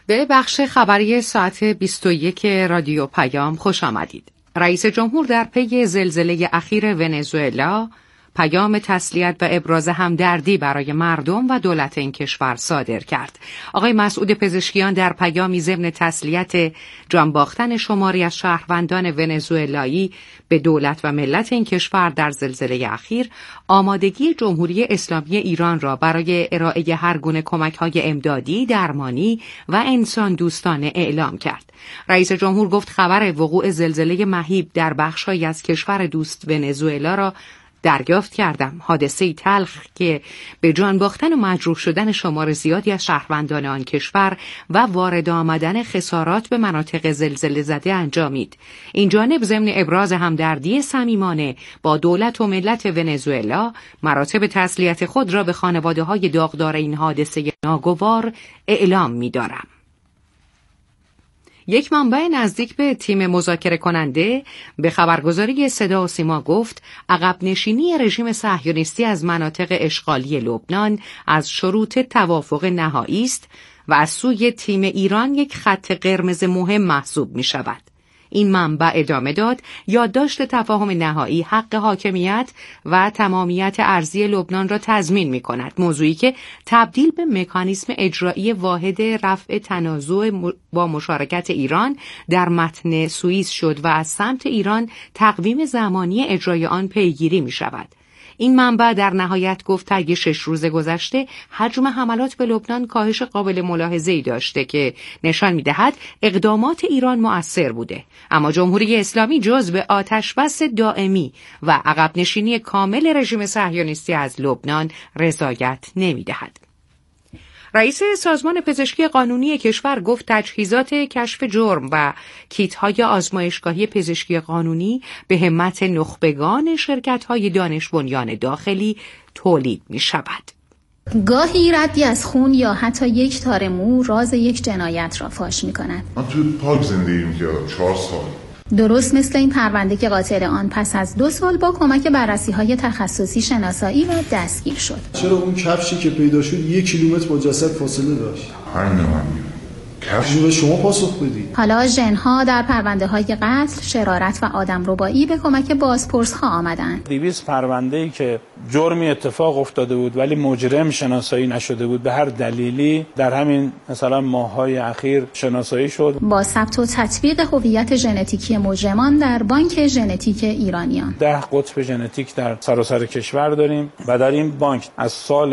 به بخش خبری ساعت 21 رادیو پیام خوش آمدید. رئیس جمهور در پی زلزله اخیر ونزوئلا پیام تسلیت و ابراز همدردی برای مردم و دولت این کشور صادر کرد. آقای مسعود پزشکیان در پیامی ضمن تسلیت جان باختن شماری از شهروندان ونزوئلایی به دولت و ملت این کشور در زلزله اخیر، آمادگی جمهوری اسلامی ایران را برای ارائه هر گونه کمک‌های امدادی، درمانی و انسان دوستانه اعلام کرد. رئیس جمهور گفت خبر وقوع زلزله مهیب در بخش‌هایی از کشور دوست ونزوئلا را دریافت کردم. حادثه‌ای تلخ که به جان باختن و مجروح شدن شمار زیادی از شهروندان آن کشور و وارد آمدن خسارات به مناطق زلزله زده انجامید. این جانب ضمن ابراز همدردی صمیمانه با دولت و ملت ونزوئلا، مراتب تسلیت خود را به خانواده‌های داغدار این حادثه ناگوار اعلام می‌دارم. یک منبع نزدیک به تیم مذاکره کننده به خبرگزاری صدا و سیما گفت عقب نشینی رژیم صهیونیستی از مناطق اشغالی لبنان از شروط توافق نهایی است و از سوی تیم ایران یک خط قرمز مهم محسوب می شود. این منبع ادامه داد یادداشت تفاهم نهایی حق حاکمیت و تمامیت ارضی لبنان را تضمین می کند، موضوعی که تبدیل به مکانیزم اجرایی واحد رفع تنازع با مشارکت ایران در متن سوئیس شد و از سمت ایران تقویم زمانی اجرای آن پیگیری می شود. این منبع در نهایت گفت طی 6 روز گذشته حجم حملات به لبنان کاهش قابل ملاحظه‌ای داشته که نشان می‌دهد اقدامات ایران مؤثر بوده، اما جمهوری اسلامی جز به آتشبس دائمی و عقب نشینی کامل رژیم صهیونیستی از لبنان رضایت نمی‌دهد. رئیس سازمان پزشکی قانونی کشور گفت تجهیزات کشف جرم و کیت‌های آزمایشگاهی پزشکی قانونی به همت نخبگان شرکت‌های دانش بنیان داخلی تولید می‌شود. گاهی ردی از خون یا حتی یک تار مو راز یک جنایت را فاش می‌کند. من تو پارک زندگی می‌کردم 4 سال. درست مثل این پرونده که قاتل آن پس از 2 سال با کمک بررسی‌های تخصصی شناسایی و دستگیر شد. چرا اون کفشی که پیدا شد 1 کیلومتر با جسد فاصله داشت؟ کفشی به شما پاسخ بدید. حالا ژن‌ها در پرونده‌های قتل، شرارت و آدمربایی به کمک بازپرس‌ها آمدند. 200 پرونده‌ای که جرمی اتفاق افتاده بود ولی مجرم شناسایی نشده بود به هر دلیلی در همین مثلا ماه‌های اخیر شناسایی شد. با ثبت و تطبیق هویت ژنتیکی مجرمان در بانک ژنتیک ایرانیان 10 قطب ژنتیک در سراسر کشور داریم و در این بانک از سال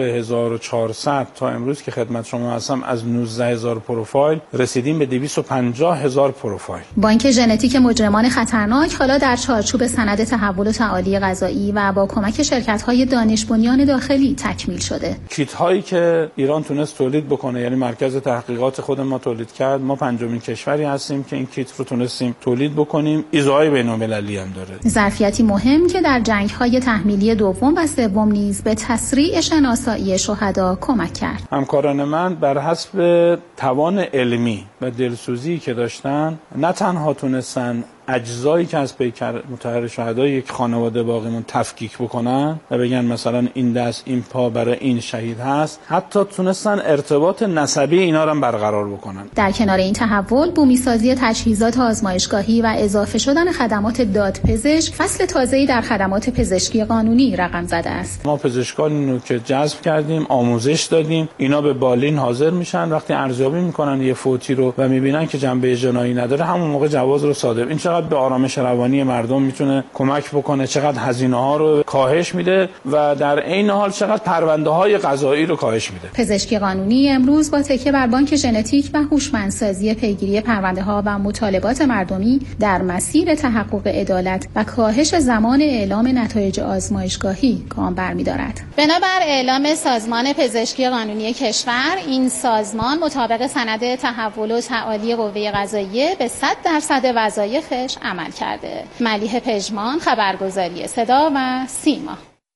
1400 تا امروز که خدمت شما هستم از 19000 پروفایل رسیدیم به 250,000 پروفایل. بانک ژنتیک مجرمان خطرناک حالا در چارچوب سند تحول و تعالی قضایی و با کمک شرکت‌های دانش بنیان داخلی تکمیل شده. کیت هایی که ایران تونست تولید بکنه، یعنی مرکز تحقیقات خود ما تولید کرد، ما 5مین کشوری هستیم که این کیت رو تونستیم تولید بکنیم. ایزوهای بین‌المللی هم داره. ظرفیتی مهم که در جنگ‌های تحمیلی دوم و سوم نیز به تسریع شناسایی شهدا کمک کرد. همکاران من بر حسب توان علمی و دلسوزی که داشتن نه تنها تونستن اجزایی که از پیکر مطهر شهدا یک خانواده باقیمون تفکیک بکنن و بگن مثلا این دست این پا برای این شهید هست، حتی تونستن ارتباط نسبی اینا رو هم برقرار بکنن. در کنار این تحول بومیسازی تجهیزات آزمایشگاهی و اضافه شدن خدمات دادپزشک فصل تازه‌ای در خدمات پزشکی قانونی رقم زده است. ما پزشکان رو که جذب کردیم، آموزش دادیم، اینا به بالین حاضر میشن، وقتی ارزیابی میکنن یه فوتی رو و میبینن که جنبه جنایی نداره همون موقع جواز رو صادر. این چقدر به آرامش روانی مردم میتونه کمک بکنه، چقدر هزینه ها رو کاهش میده و در عین حال چقدر پرونده های قضایی رو کاهش میده. پزشکی قانونی امروز با تکیه بر بانک ژنتیک و هوشمندسازی پیگیری پرونده ها و مطالبات مردمی در مسیر تحقق عدالت و کاهش زمان اعلام نتایج آزمایشگاهی گام برمی‌دارد. بنابر اعلام سازمان پزشکی قانونی کشور، این سازمان مطابق سند تحول و تعالی قوه قضاییه به 100% وظایفش عمل کرده. ملیحه پژمان، خبرگزاری صدا و سیما.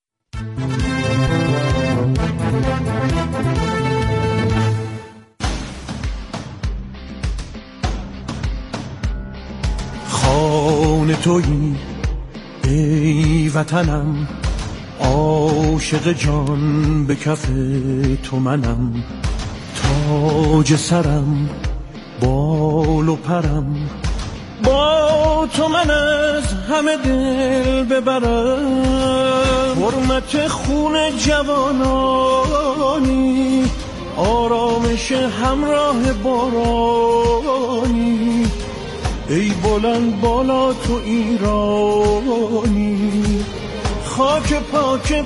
خانه تویی ای وطنم، عاشق جان به کف تو منم، تاج سرم بال و پرم، با تو من از همه دل ببرم. حرمت خون جوانانی، آرامش همراه بارانی. ای بلند بالا تو ایرانی، خاک پاک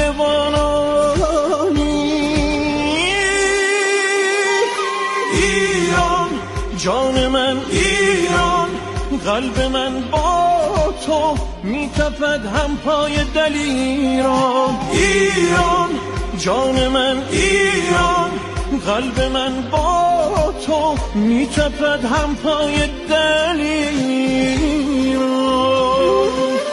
پهلوانانی. ایران جان من، ایران قلب من با تو میتپد هم پای دلیران. ایران جان من، ایران قلب من با تو میتپد هم پای دلیران.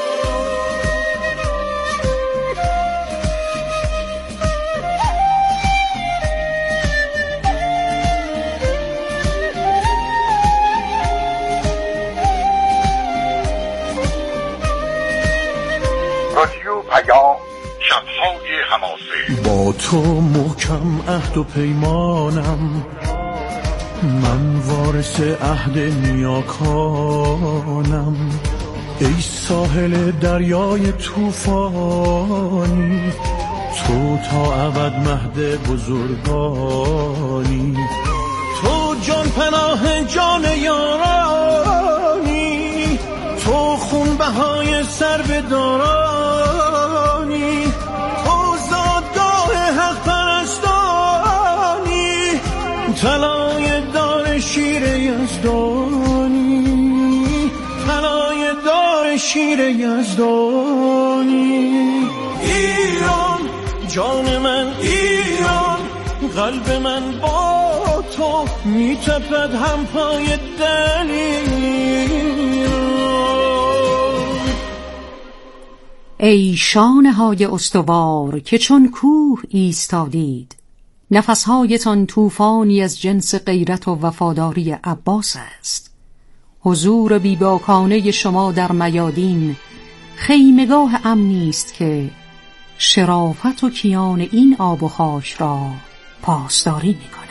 رادیو پیام، شب‌های حماسه. با تو محکم عهد و پیمانم، من وارث عهد نیاکانم. ای ساحل دریای طوفانی، تو تا ابد مهد بزرگانی. تو جان پناه جان یارانی، تو خون بهای سر به دارانی. تو زادگاه حق پرستانی، طلای دار شیر یزدانی. طلای دار شیر یزدانی. ایران جان من، ایران قلب من با تو میتپد هم پای دلیران. ای شانه های استوار که چون کوه ایستادید، نفسهایتان طوفانی از جنس غیرت و وفاداری عباس است. حضور بیباکانه شما در میادین خیمگاه امنی است که شرافت و کیان این آب و خاک را پاسداری می کند.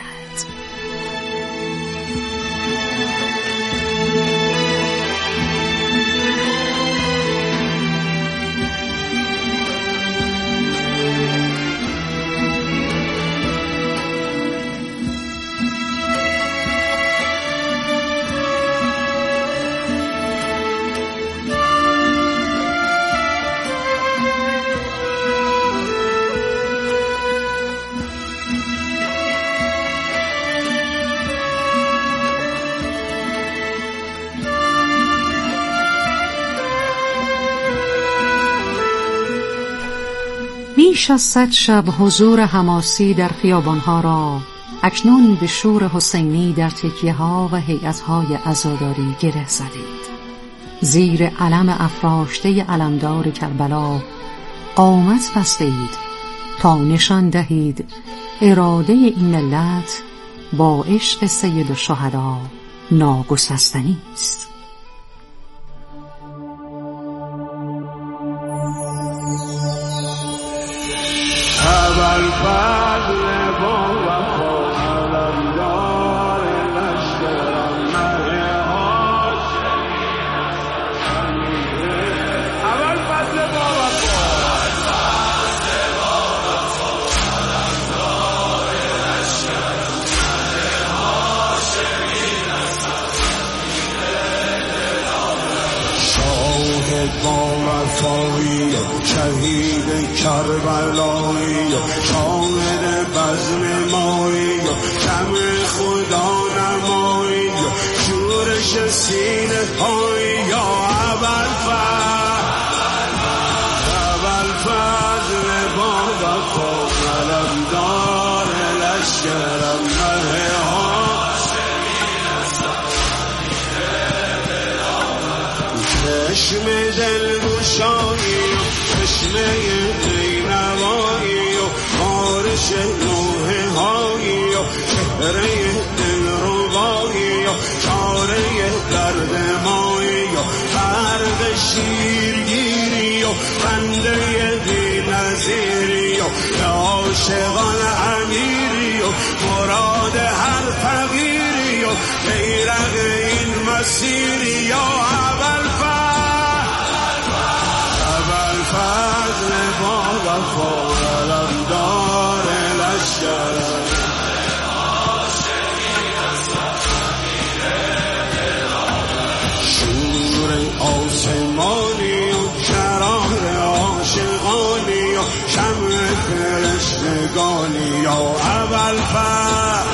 بیش از 100 شب حضور حماسی در خیابانها را اکنون به شور حسینی در تکیه‌ها و هیئت‌های عزاداری گره زدید. زیر علم افراشته علمدار کربلا قامت بستید تا نشان دهید اراده این ملت با عشق سید الشهدا ناگسستنی است. شهید کربلایی، شاهد بزم مایی، شمع خدا نمایی، شورش سینه هایی. یا ابوالفضل با وفا، علمدار لشکرم مه چشم دلگشایی، چشمه دینوایی و بارش نوحه هایی و چهره دلربایی و چاره درد مایی و فرق شیرگیری و بنده بی نظیری و عاشقان امیری و مراد هر فقیری و مسیری یا ابوالفضل با وفا علمدار لشکر شور آسمانی و شرار عاشقانی و شمع فرشتگانی یا ابوالفضل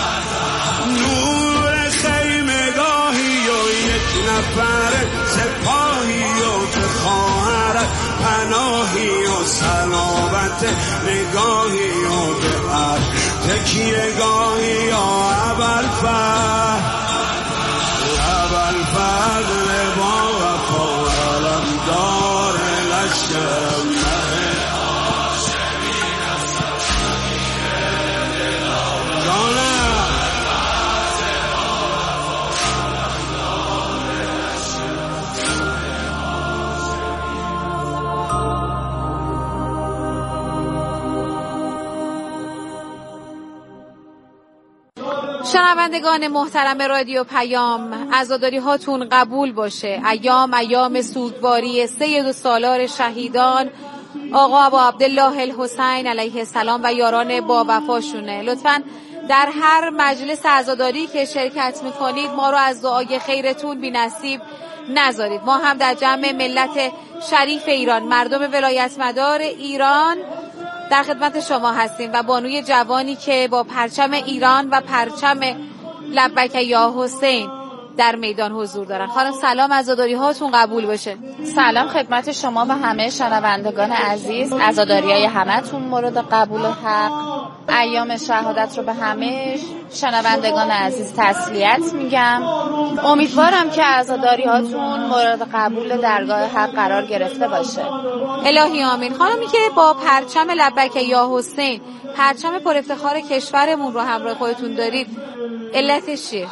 نور خیمگاهی و یک نفر سپاهی و تو خواهرت پناهی و سلامت نگاهی و به هر تکیه‌گاهی یا ابوالفضل با وفا علمدار لشکرم شنوندگان محترم رادیو پیام، عزاداری هاتون قبول باشه. ایام سوگواری سید السالار شهیدان آقا ابو عبدالله الحسین علیه السلام و یاران با وفاشونه. لطفاً در هر مجلس عزاداری که شرکت میکنید ما رو از دعای خیرتون بی نصیب نذارید. ما هم در جمع ملت شریف ایران، مردم ولایت مدار ایران در خدمت شما هستیم و بانوی جوانی که با پرچم ایران و پرچم لبیک یا حسین در میدان حضور دارن. خانم سلام، عزاداری هاتون قبول باشه. سلام خدمت شما و همه شنوندگان عزیز. عزاداریای همتون مورد قبول و حق. ایام شهادت رو به همه شنوندگان عزیز تسلیت میگم. امیدوارم که عزاداری هاتون مورد قبول درگاه حق قرار گرفته باشه. الهی آمین. خانمی که با پرچم لبیک یا حسین، پرچم پر افتخار کشورمون رو همراه خودتون دارید، علتش چیه؟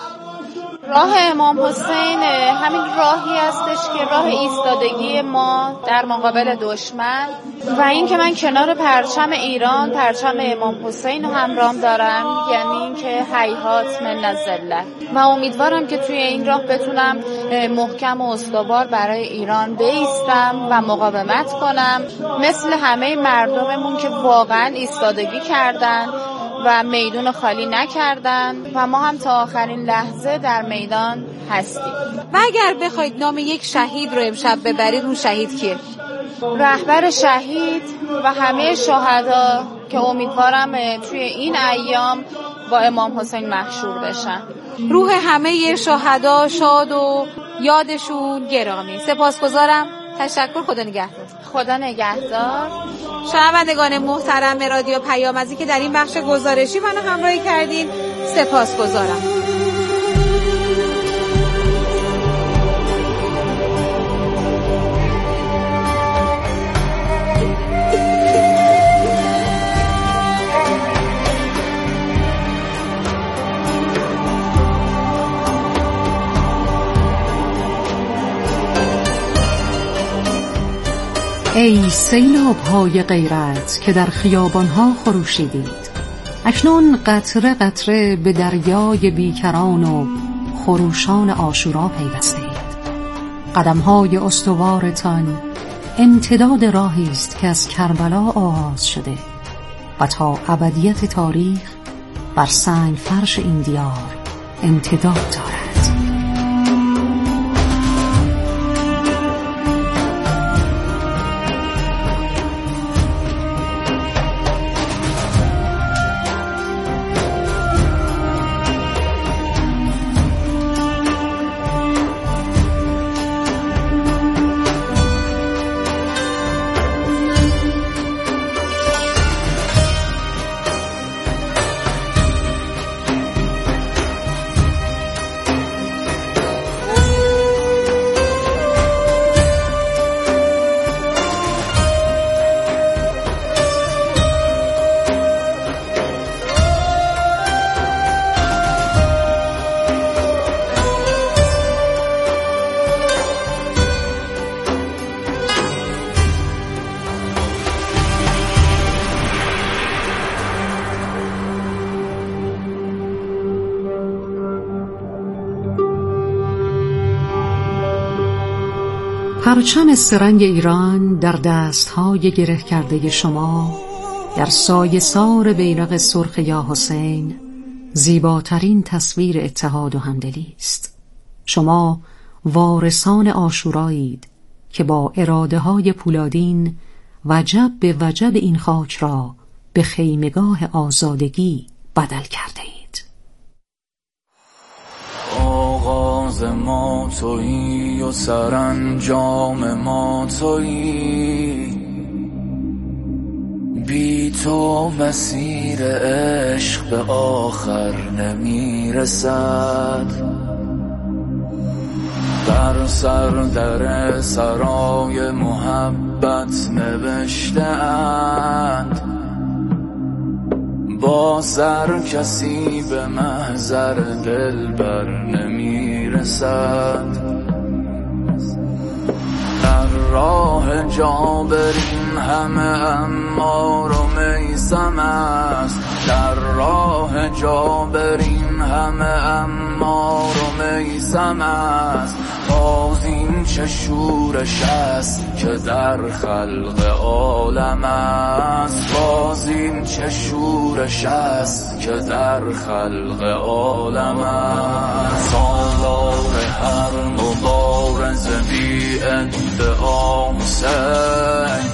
راه امام حسین همین راهی هستش که راه ایستادگی ما در مقابل دشمن و این که من کنار پرچم ایران پرچم امام حسین رو همراه دارم، یعنی این که هیهات من الذلت. و امیدوارم که توی این راه بتونم محکم و استوار برای ایران بایستم و مقاومت کنم مثل همه مردممون که واقعا ایستادگی کردن و میدان خالی نکردن و ما هم تا آخرین لحظه در میدان هستیم. و اگر بخواید نام یک شهید رو امشب ببرید، اون شهید کیه؟ رهبر شهید و همه شهدا که امیدوارم توی این ایام با امام حسین محشور بشن. روح همه شهدا شاد و یادشون گرامی. سپاسگزارم. تشکر. خدا نگهدار. خدا نگهدار. شنوندگان محترم رادیو پیام، از اینکه در این بخش گزارشی منو همراهی کردین سپاسگزارم. ای سیلاب‌های غیرت که در خیابان‌ها خروشیدید، اکنون قطره قطره به دریای بیکران و خروشان عاشورا پیوستید. قدم‌های استوارتان امتداد راهی است که از کربلا آغاز شده و تا ابدیت تاریخ بر سنگ فرش این دیار امتداد دارد. پرچم سرنگ ایران در دستهای گره کرده شما، در سایه سار بیرق سرخ یا حسین، زیباترین تصویر اتحاد و همدلی است. شما وارثان عاشورایید که با اراده های پولادین وجب به وجب این خاک را به خیمگاه آزادگی بدل کرده اید. آغاز ما تویی و سرانجام ما تویی، بی تو مسیر عشق به آخر نمیرسد. بر سر در سرای محبت نوشته‌اند، با سر کسی به محضر دلبر نمیرسد. در راه جا بریم همه امار و میسم است، در راه جا بریم همه امار و میسم است. باز این چه شورش است که در خلق عالم است، باز این چه شورش است که در خلق عالم است. سالار هر مبارز بی ادعا حسین،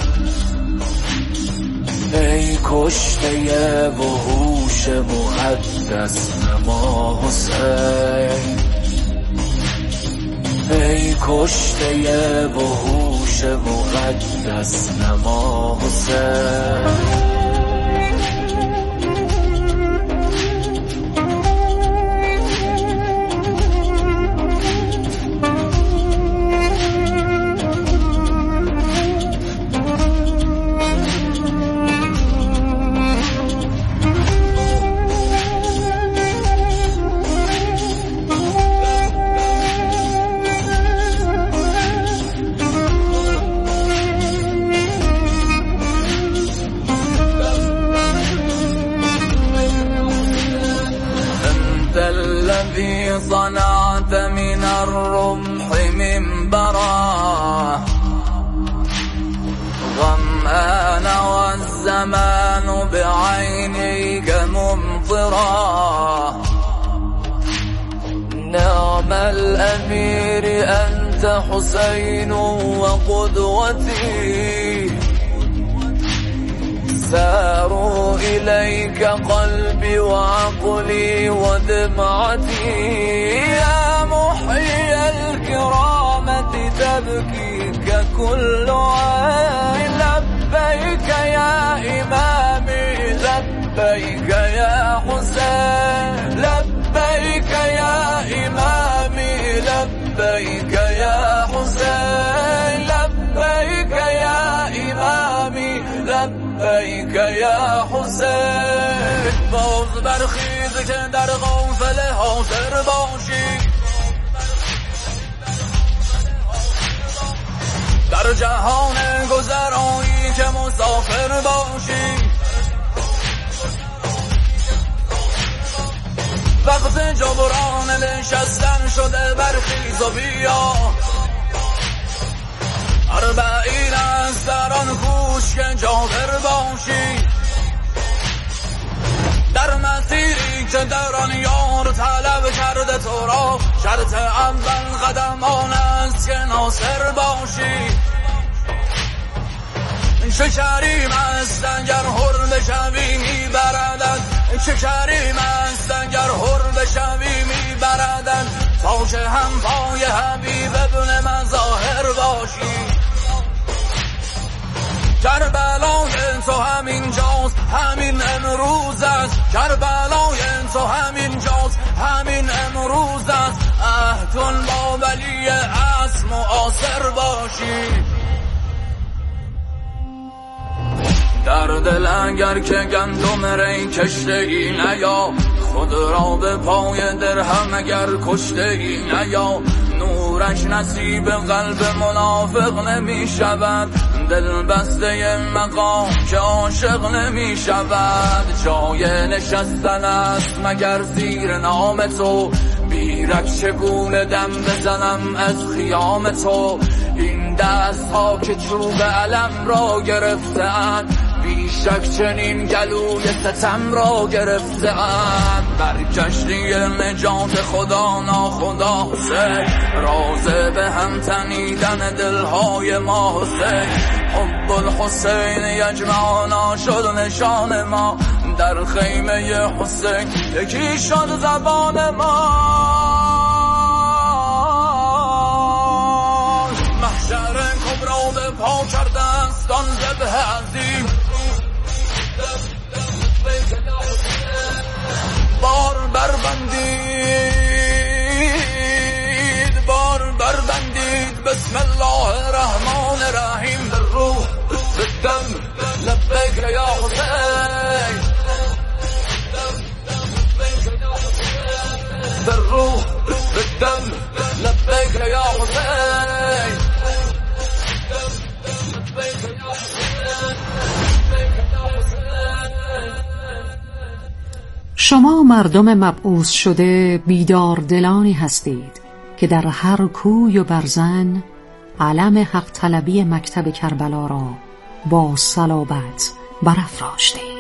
ای کشته وحوش مقدس نما حسین، ای کشته وحوش مقدس نما حسین. صنعت من الرمح منبرا، غمآن والزمان بعينيك ممطرا. نعم الأمير أنت حسين وقدوتي، ساروا إليك قلبي وعقلي ودمعتي. يا محيي الكرامة تبكيك كل عين، لبيك يا إمامي لبيك يا حسين، لبيك يا إمامي لبيك يا حسين، لبيك يا إمامي لبیک یا حسین. باز برخیز که در قافله حاضر باشی، در جهان گذرایی که مسافر باشی. وقت جبران نشستن شده، برخیز و بیا. اربعین از در آن کوش که جابر باشی، در مسیری که در آن یار طلب کرده تو را. شرط اول قدم آن است که ناصر باشی. چه کریم است اگر حر بشوی میبردد، چه کریم است اگر حر بشوی میبردد. تا که هم پای حبیب ابن مظاهر باشی. کربلای تو همین جاست همین امروز است، کربلای تو همین جاست همین امروز است. عهدون با ولی عصر معاصر باشی. در دل اگر که گندم ری کشته ای نیا، خود را به پای درهم اگر کشته ای نیا. نورش نصیب قلب منافق نمی شود، دل بسته مقام که عاشق نمی شود. جای نشستن است مگر زیر نام تو، بیرک چگونه دم بزنم از خیام تو. این دست ها که چوب علم را گرفتند بیشک چنین گلوی ستم را گرفتند. بر کشتی نجات خدا ناخدا حسین رازه به هم تنیدن دلهای ما حسین. حب الحسین یجمعنا شد نشان ما در خیمه حسین یکی شد زبان ما. محشر کبرا به پا کردستان ذبح عظیم بار بربندید بسم الله الرحمن الرحیم. به روح به دم لبیک یا حسین به روح به دم لبیک یا حسین. شما مردم مبعوث شده بیدار دلانی هستید که در هر کوی و برزن علم حق طلبی مکتب کربلا را با صلابت برافراشتید.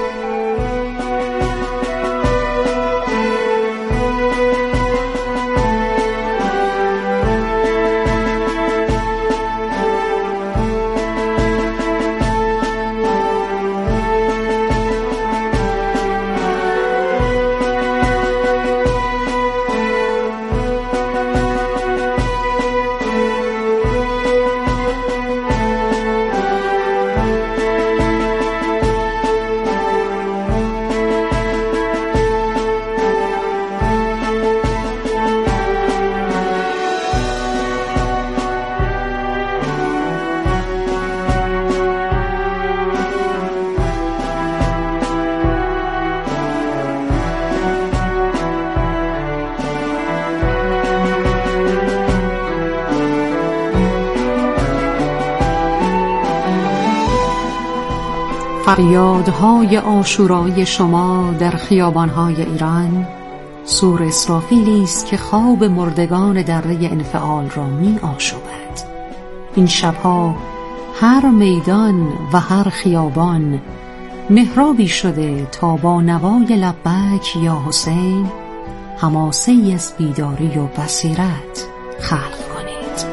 فریادهای عاشورایی شما در خیابانهای ایران سور اسرافیلی است که خواب مردگان دره انفعال را می آشوبد. این شبها هر میدان و هر خیابان محرابی شده تا با نوای لبیک یا حسین حماسه‌ای از بیداری و بصیرت خلق کنید.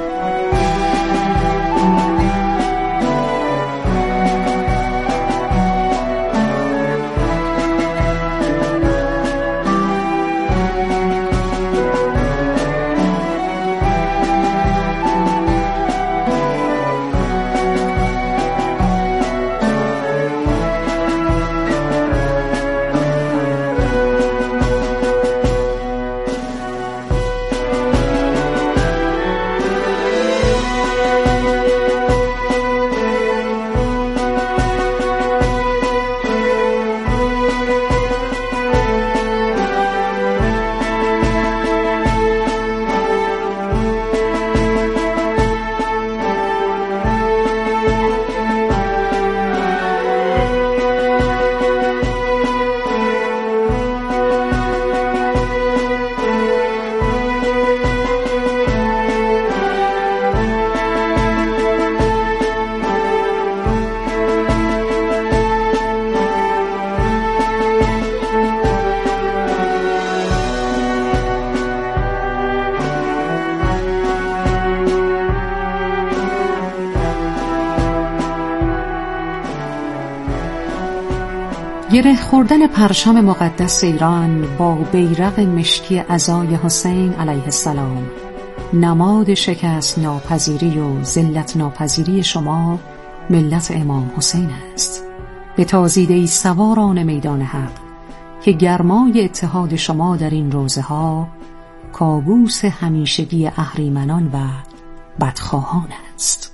گره خوردن پرچم مقدس ایران با بیرق مشکی عزای حسین علیه السلام نماد شکست ناپذیری و ذلت ناپذیری شما ملت امام حسین است. به تازیده‌ای سواران میدان حق که گرمای اتحاد شما در این روزه ها کابوس همیشگی اهریمنان و بدخواهان است.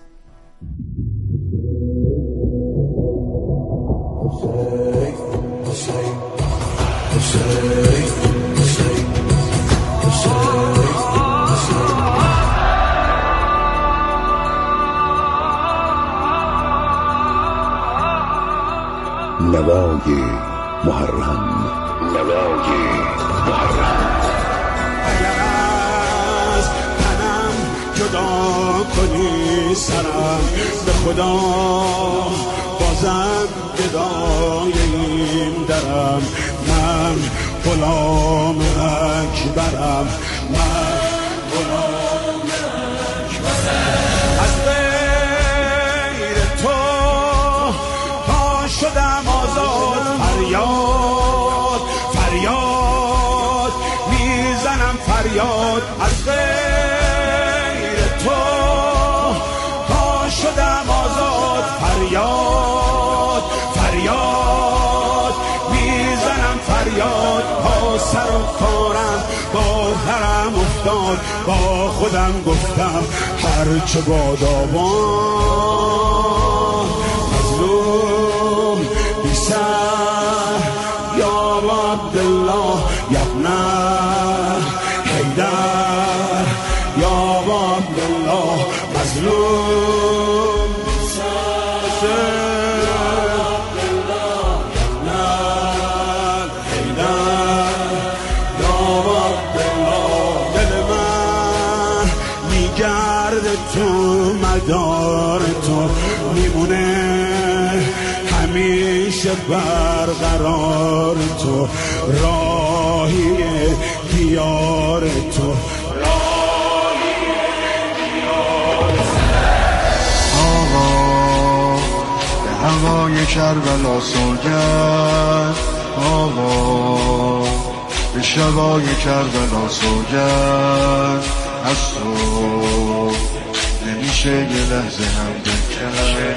نوای محرم اگر از تنم جدا کنی سرم به خدا بازم گدای این درم من غلام اکبرم من غلام اکبرم از غیر تو تا شدم آزاد فریاد فریاد میزنم فریاد از غیر تو تا شدم آزاد فریاد فریاد میزنم فریاد با سر و کارم با هرم افتاد با خودم گفتم هرچه بادابان مظلوم بی سر یا عبدالله یبنه حیدر یا عبدالله مظلوم بی سر تو مدار تو میمونه همیشه برقرار تو راهی دیار تو راهی دیار آقا به هوای کربلا سوگند آقا به شبای کربلا سوگند از تو نمیشه یه لحظه هم بکن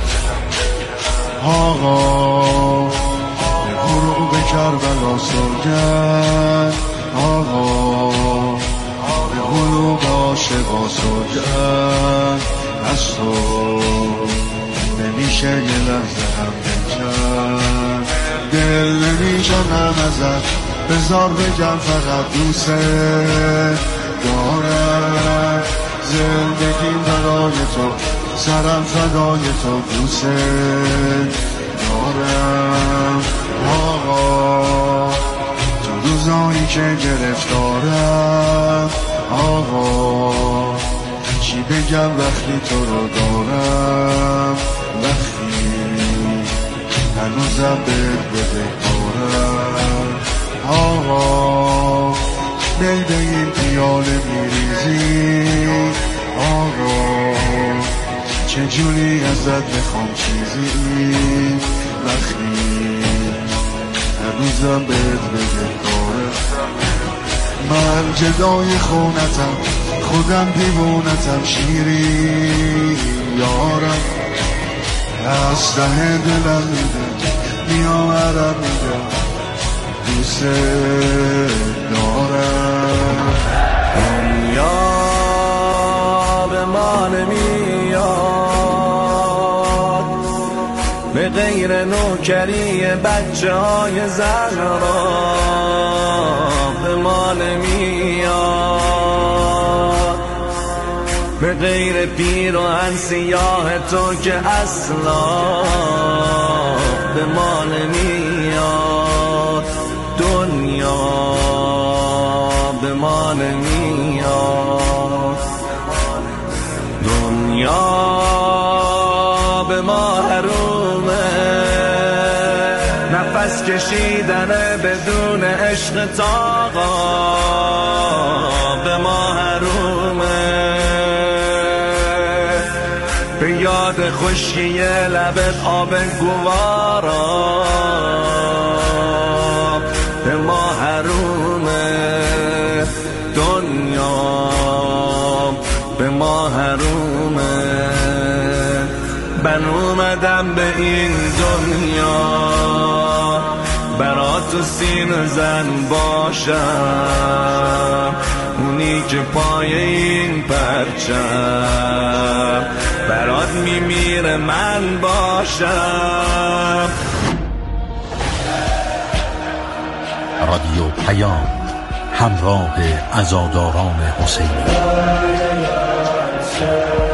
آقا به غروب کربلا سوگند آقا به غروب عاشقا سوگند از تو نمیشه یه لحظه هم بکن دل نمیشنم ازت بذار بگم فقط دوست دارم زندگیم برای تو سرم فدای تو دوست دارم آقا تو روزایی که گرفتارم آقا چی بگم وقتی تو رو دارم وقتی هنوزم بهت بدهکارم آقا دل به این پیاله میریزی آقا چجوری ازت بخوام چیزی وقتی هنوزم بهت بدهکارم من جدای خونتم خودم دیوونتم شیری یارم از ته دلم میدم میآورم میگم دوست دارم دنیا به ما نمیاد به غیر نوکری بچه های زن را به ما نمیاد به غیر پیراهن سیاه تو که اصلا به ما نمیاد دنیا به ما نمیاد دنیا به ما حرومه نفس کشیدن بدون عشق تاقا به ما حرومه به یاد خشکی لبت آب گوارا به ما حرومه دنیا به ما حرومه من اومدم به این دنیا برات تو سینه زن باشم اونی که پای این پرچم برات میمیره من باشم. رادیو پیام همراه عزاداران حسینی.